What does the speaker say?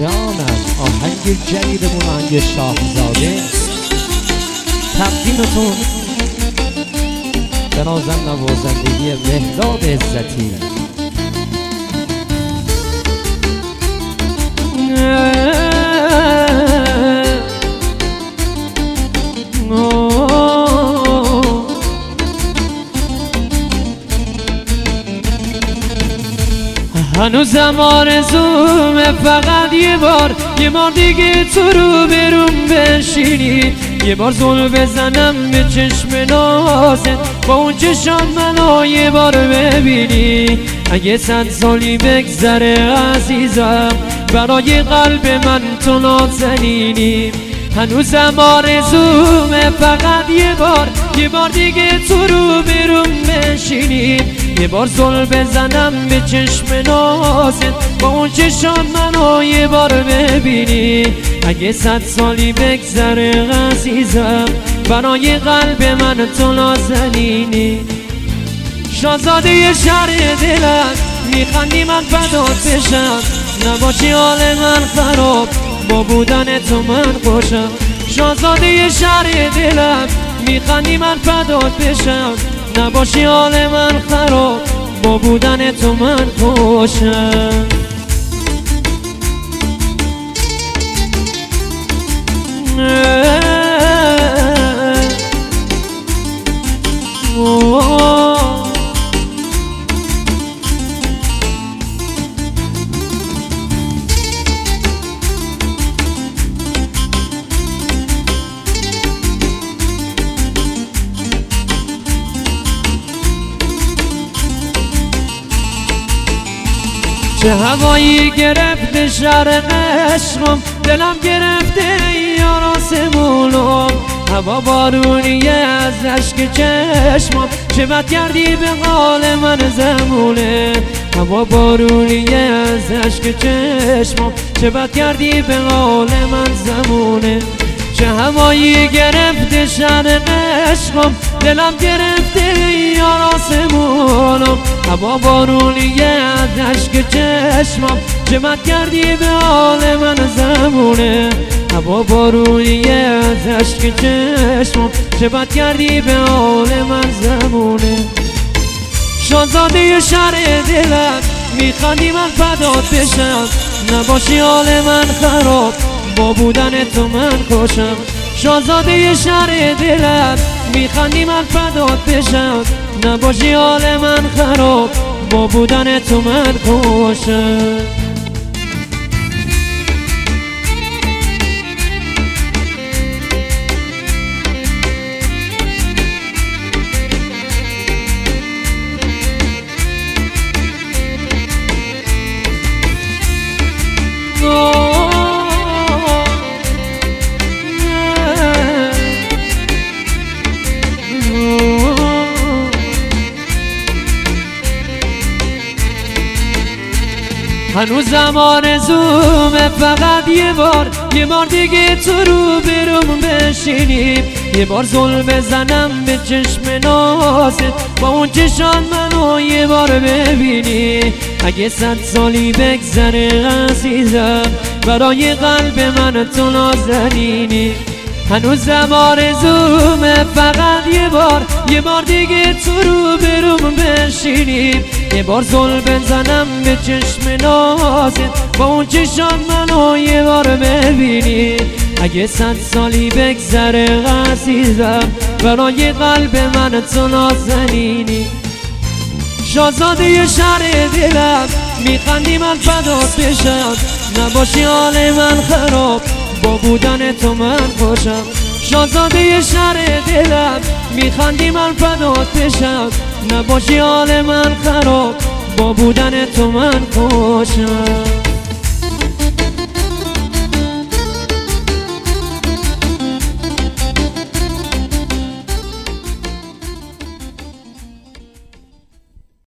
جانم آهنگ جدیدمون آهنگ شاهزاده تقدیمتون به نازن نوازندگی مهداد عزتی. هنوزم آرزومه فقط یه بار دیگه تو رو برون بشینی، یه بار زل بزنم به چشم نازت، با اون چشم منو یه بار ببینی. اگه 100 سالی بگذره عزیزم برای قلب من تو نازنینی. هنوزم آرزومه فقط یه بار دیگه تو رو برون بشینی، یه بار زل بزنم به چشم نازت، با اون چشم منو یه بار ببینی. اگه 100 سالی بگذره عزیزم برای قلب من تو نازنینی. شاهزاده شهر دلم میخندی من فدات بشم، نباشی حال من خراب با بودن تو من خوشم. شاهزاده شهر دلم میخندی من فدات بشم، نباشی حال من خراب با بودن تو من خوشم. چه هوایی گرفته شرق عشقم، دلم گرفته یار آسمونم. هوا بارونیه از اشک چشمم، چه بد کردی به حال من زمونه. هوا بارونیه از اشک چشمم، چه بد کردی به حال من زمونه. چه هوایی گرفته شرق عشقم، دلم گرفته یار آسمونم. هوا بارونیه از اشک چشمم، چه بد کردی به حال من زمونه. هوا بارونیه از اشک چشمم، چه بد کردی به حال من زمونه. شاهزاده شهر دلم میخوانی من فدات بشم، نباشی حال من خراب با بودن تو من خوشم. شاهزاده شهر دلم میخوانی من فدات بشم، نباشی حال من خراب با بودن تو من خوشم. هنوزم آرزومه فقط یه بار دیگه تو رو برون بشینی، یه بار زل بزنم به چشم نازت، با اون چشم منو یه بار ببینی. اگه 100 سالی بگذره عزیزم برای قلب من تو نازنینی. هنوزم آرزومه فقط یه بار دیگه تو رو برون بشینی، یه بار زل بزنم به چشم نازت، با اون چشم منو یه بار ببینی. اگه 100 سالی بگذره عزیزم برای قلب من تو نازنینی. شاهزاده شهر دلم میخندی من فدات بشم، نباشی حال من خراب با بودن تو من خوشم. شاهزاده شهر دلم میخندی من فدات بشم، نباشی حال من خراب با بودن تو من خوشم.